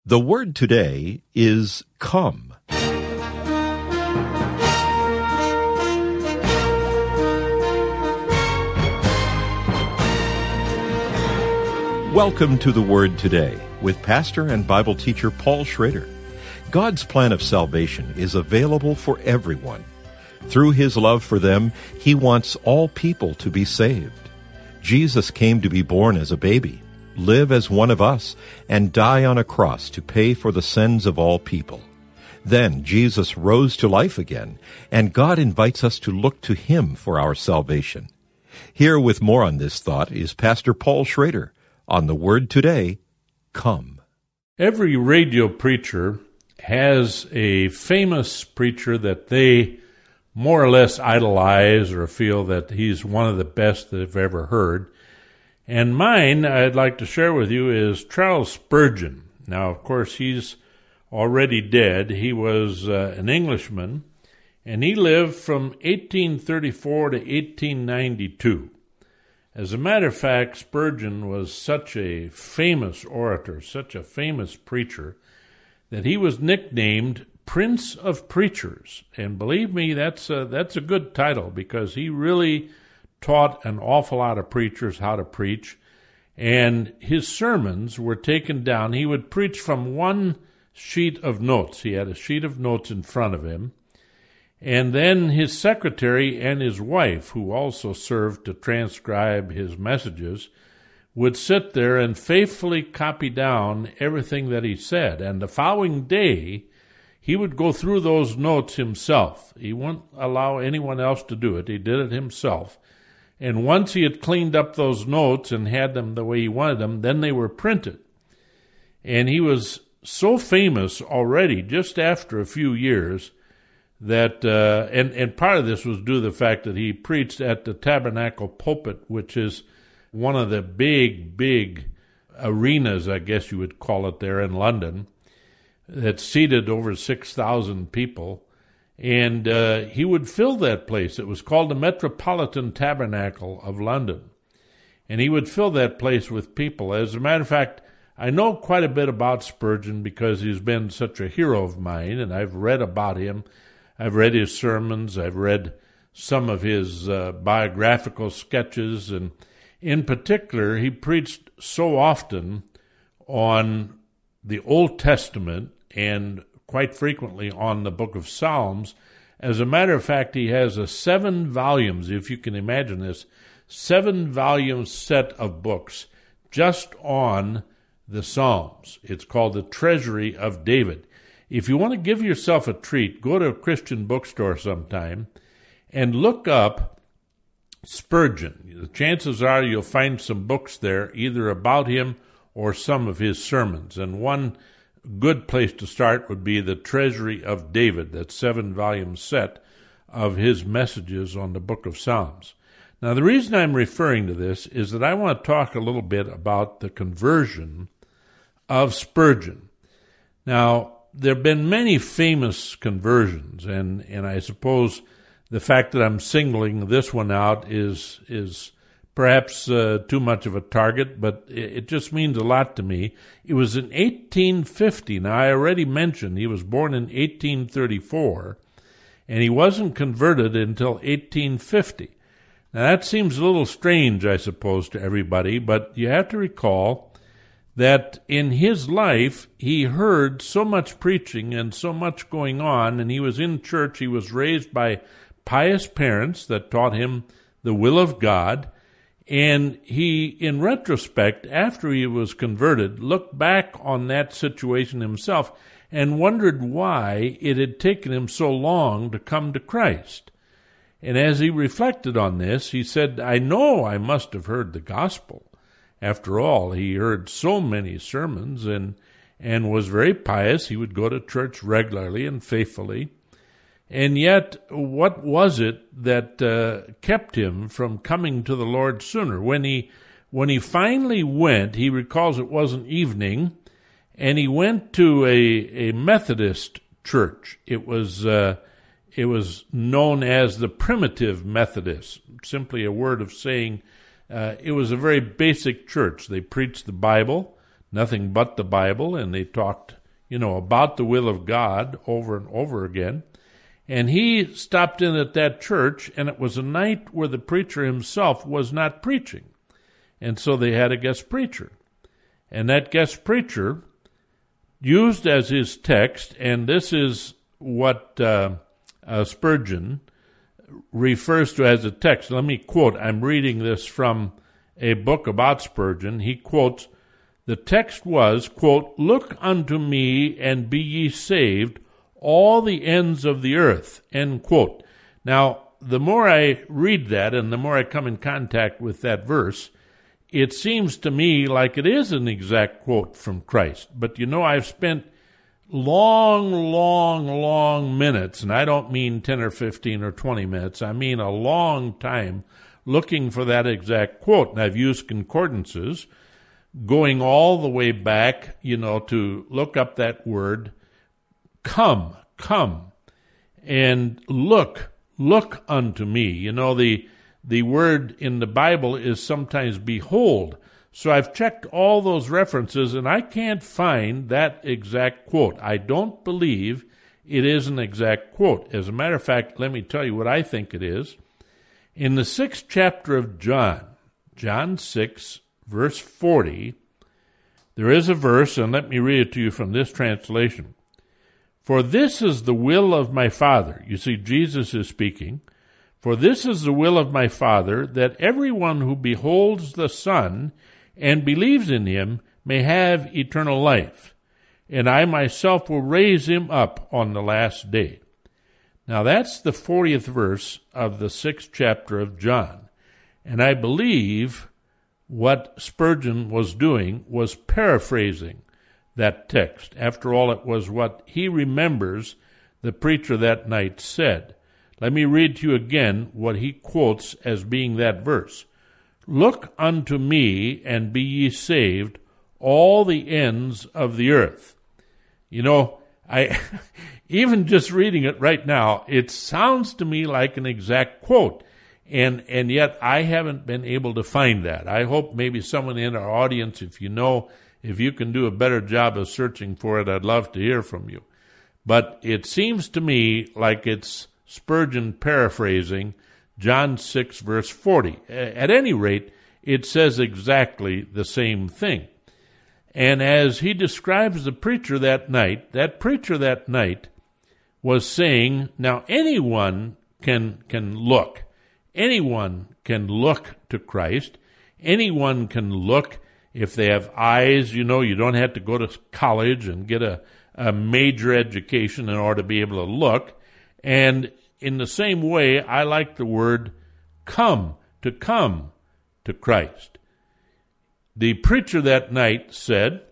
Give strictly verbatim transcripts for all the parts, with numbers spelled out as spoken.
The word today is come. Welcome to the Word Today with pastor and Bible teacher Paul Schrader. God's plan of salvation is available for everyone. Through His love for them, He wants all people to be saved. Jesus came to be born as a baby, live as one of us, and die on a cross to pay for the sins of all people. Then Jesus rose to life again, and God invites us to look to Him for our salvation. Here with more on this thought is Pastor Paul Schrader on the Word Today, Come. Every radio preacher has a famous preacher that they more or less idolize or feel that he's one of the best that they've ever heard. And mine, I'd like to share with you, is Charles Spurgeon. Now, of course, he's already dead. He was uh, an Englishman, and he lived from eighteen thirty-four to eighteen ninety-two. As a matter of fact, Spurgeon was such a famous orator, such a famous preacher, that he was nicknamed Prince of Preachers. And believe me, that's a, that's a good title, because he really taught an awful lot of preachers how to preach, and his sermons were taken down. He would preach from one sheet of notes. He had a sheet of notes in front of him, and then his secretary and his wife, who also served to transcribe his messages, would sit there and faithfully copy down everything that he said. And the following day, he would go through those notes himself. He wouldn't allow anyone else to do it. He did it himself. And once he had cleaned up those notes and had them the way he wanted them, then they were printed. And he was so famous already, just after a few years, that, uh, and, and part of this was due to the fact that he preached at the Tabernacle Pulpit, which is one of the big, big arenas, I guess you would call it, there in London, that seated over six thousand people. And uh, he would fill that place. It was called the Metropolitan Tabernacle of London. And he would fill that place with people. As a matter of fact, I know quite a bit about Spurgeon because he's been such a hero of mine, and I've read about him. I've read his sermons. I've read some of his uh, biographical sketches. And in particular, he preached so often on the Old Testament and quite frequently on the book of Psalms. As a matter of fact, he has a seven volumes, if you can imagine this, seven volume set of books just on the Psalms. It's called The Treasury of David. If you want to give yourself a treat, go to a Christian bookstore sometime and look up Spurgeon. The chances are you'll find some books there, either about him or some of his sermons. And one good place to start would be The Treasury of David, that seven-volume set of his messages on the book of Psalms. Now, the reason I'm referring to this is that I want to talk a little bit about the conversion of Spurgeon. Now, there have been many famous conversions, and, and I suppose the fact that I'm singling this one out is is perhaps uh, too much of a target, but it just means a lot to me. It was in eighteen fifty. Now, I already mentioned he was born in eighteen thirty-four, and he wasn't converted until eighteen fifty. Now, that seems a little strange, I suppose, to everybody, but you have to recall that in his life, he heard so much preaching and so much going on, and he was in church. He was raised by pious parents that taught him the will of God. And he, in retrospect, after he was converted, looked back on that situation himself and wondered why it had taken him so long to come to Christ. And as he reflected on this, he said, I know I must have heard the gospel. After all, he heard so many sermons and, and was very pious. He would go to church regularly and faithfully. And yet, what was it that uh, kept him from coming to the Lord sooner? When he when he finally went, he recalls it was an evening, and he went to a, a Methodist church. It was uh, it was known as the Primitive Methodist, simply a word of saying uh, it was a very basic church. They preached the Bible, nothing but the Bible, and they talked, you know, about the will of God over and over again. And he stopped in at that church, and it was a night where the preacher himself was not preaching. And so they had a guest preacher. And that guest preacher used as his text, and this is what uh, uh, Spurgeon refers to as a text. Let me quote. I'm reading this from a book about Spurgeon. He quotes, the text was, quote, "Look unto me and be ye saved, all the ends of the earth," end quote. Now, the more I read that and the more I come in contact with that verse, it seems to me like it is an exact quote from Christ. But you know, I've spent long, long, long minutes, and I don't mean ten or fifteen or twenty minutes, I mean a long time looking for that exact quote. And I've used concordances going all the way back, you know, to look up that word, come, come, and look, look unto me. You know, the the word in the Bible is sometimes behold. So I've checked all those references, and I can't find that exact quote. I don't believe it is an exact quote. As a matter of fact, let me tell you what I think it is. In the sixth chapter of John, John six, verse forty, there is a verse, and let me read it to you from this translation. For this is the will of my Father. You see, Jesus is speaking. For this is the will of my Father, that everyone who beholds the Son and believes in him may have eternal life, and I myself will raise him up on the last day. Now that's the fortieth verse of the sixth chapter of John, and I believe what Spurgeon was doing was paraphrasing that text. After all, it was what he remembers the preacher that night said. Let me read to you again what he quotes as being that verse. Look unto me and be ye saved, all the ends of the earth. You know, I even just reading it right now, it sounds to me like an exact quote. And and yet I haven't been able to find that. I hope maybe someone in our audience, if you know, if you can do a better job of searching for it, I'd love to hear from you. But it seems to me like it's Spurgeon paraphrasing John six, verse forty. At any rate, it says exactly the same thing. And as he describes the preacher that night, that preacher that night was saying, now anyone can can look. Anyone can look to Christ. Anyone can look if they have eyes. You know, you don't have to go to college and get a, a major education in order to be able to look. And in the same way, I like the word come, to come to Christ. The preacher that night said,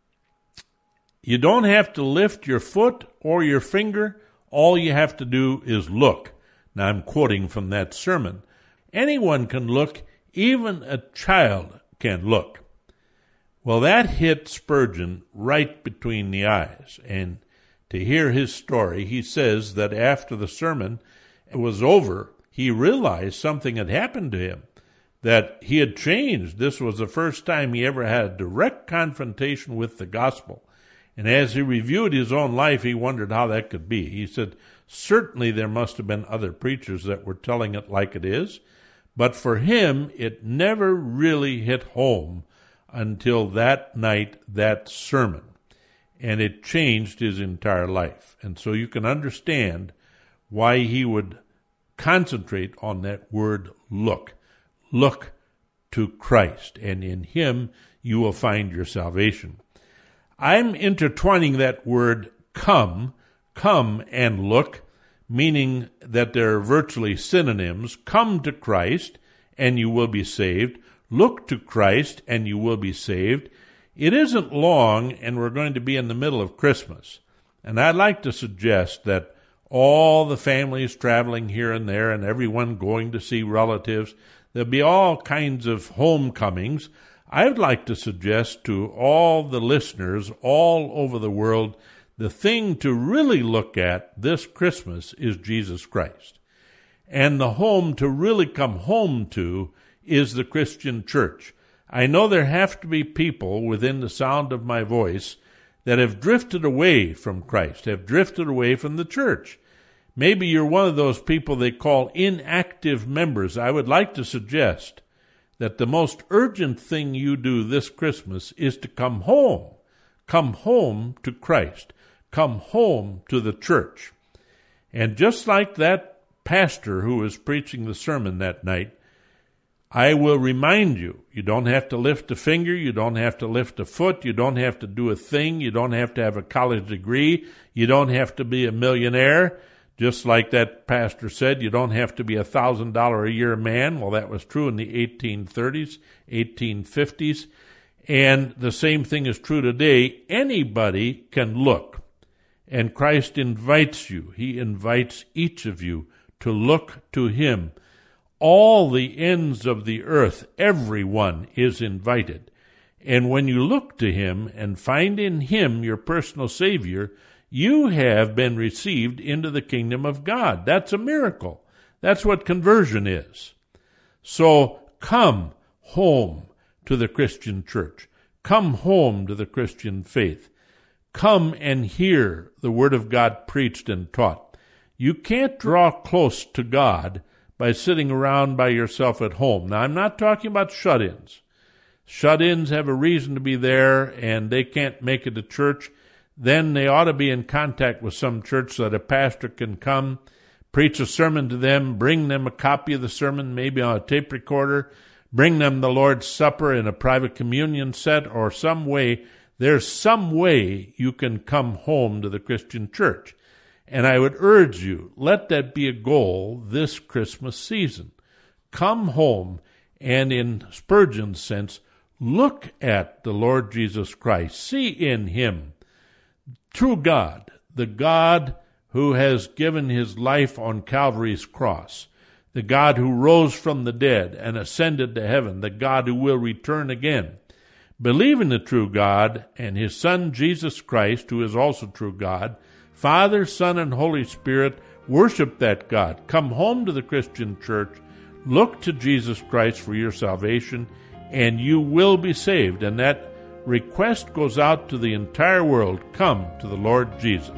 you don't have to lift your foot or your finger. All you have to do is look. Now, I'm quoting from that sermon. Anyone can look, even a child can look. Well, that hit Spurgeon right between the eyes. And to hear his story, he says that after the sermon was over, he realized something had happened to him, that he had changed. This was the first time he ever had a direct confrontation with the gospel. And as he reviewed his own life, he wondered how that could be. He said, certainly there must have been other preachers that were telling it like it is, but for him, it never really hit home until that night, that sermon. And it changed his entire life. And so you can understand why he would concentrate on that word look. Look to Christ, and in him you will find your salvation. I'm intertwining that word come, come and look, meaning that they're virtually synonyms. Come to Christ, and you will be saved. Look to Christ, and you will be saved. It isn't long, and we're going to be in the middle of Christmas. And I'd like to suggest that all the families traveling here and there and everyone going to see relatives, there'll be all kinds of homecomings. I would like to suggest to all the listeners all over the world, the thing to really look at this Christmas is Jesus Christ. And the home to really come home to is the Christian church. I know there have to be people within the sound of my voice that have drifted away from Christ, have drifted away from the church. Maybe you're one of those people they call inactive members. I would like to suggest that the most urgent thing you do this Christmas is to come home. Come home to Christ. Come home to the church. And just like that pastor who was preaching the sermon that night, I will remind you, you don't have to lift a finger, you don't have to lift a foot, you don't have to do a thing, you don't have to have a college degree, you don't have to be a millionaire. Just like that pastor said, you don't have to be a one thousand dollars a year man. Well, that was true in the eighteen thirties, eighteen fifties. And the same thing is true today. Anybody can look. And Christ invites you. He invites each of you to look to him. All the ends of the earth, everyone is invited. And when you look to him and find in him your personal Savior, you have been received into the kingdom of God. That's a miracle. That's what conversion is. So come home to the Christian church. Come home to the Christian faith. Come and hear the Word of God preached and taught. You can't draw close to God by sitting around by yourself at home. Now, I'm not talking about shut-ins. Shut-ins have a reason to be there, and they can't make it to church. Then they ought to be in contact with some church so that a pastor can come, preach a sermon to them, bring them a copy of the sermon, maybe on a tape recorder, bring them the Lord's Supper in a private communion set, or some way. There's some way you can come home to the Christian church. And I would urge you, let that be a goal this Christmas season. Come home and, in Spurgeon's sense, look at the Lord Jesus Christ. See in him true God, the God who has given his life on Calvary's cross, the God who rose from the dead and ascended to heaven, the God who will return again. Believe in the true God and his Son, Jesus Christ, who is also true God. Father, Son, and Holy Spirit, worship that God. Come home to the Christian church. Look to Jesus Christ for your salvation, and you will be saved. And that request goes out to the entire world. Come to the Lord Jesus.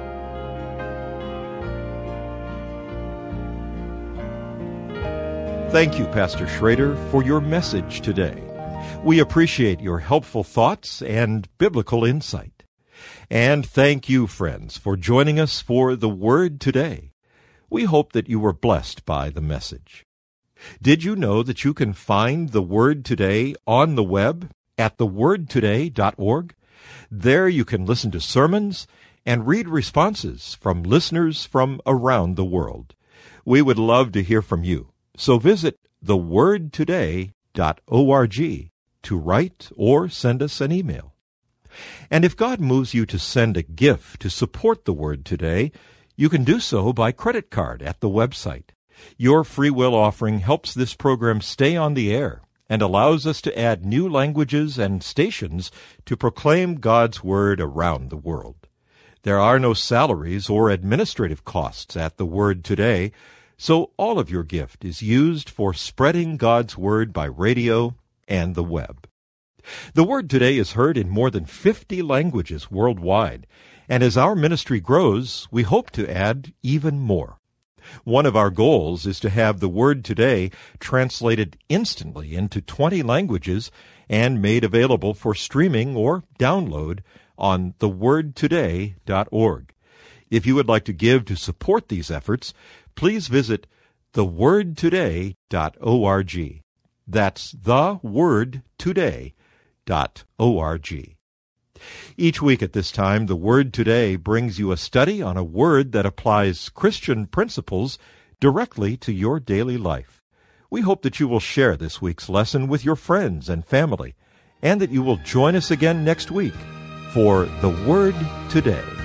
Thank you, Pastor Schrader, for your message today. We appreciate your helpful thoughts and biblical insight. And thank you, friends, for joining us for The Word Today. We hope that you were blessed by the message. Did you know that you can find The Word Today on the web at the word today dot org? There you can listen to sermons and read responses from listeners from around the world. We would love to hear from you. So visit the word today dot org to write or send us an email. And if God moves you to send a gift to support the Word Today, you can do so by credit card at the website. Your free will offering helps this program stay on the air and allows us to add new languages and stations to proclaim God's Word around the world. There are no salaries or administrative costs at the Word Today, so all of your gift is used for spreading God's Word by radio and the web. The Word Today is heard in more than fifty languages worldwide, and as our ministry grows, we hope to add even more. One of our goals is to have the Word Today translated instantly into twenty languages and made available for streaming or download on the word today dot org. If you would like to give to support these efforts, please visit the word today dot org. That's the word today dot org. Each week at this time, The Word Today brings you a study on a word that applies Christian principles directly to your daily life. We hope that you will share this week's lesson with your friends and family, and that you will join us again next week for The Word Today.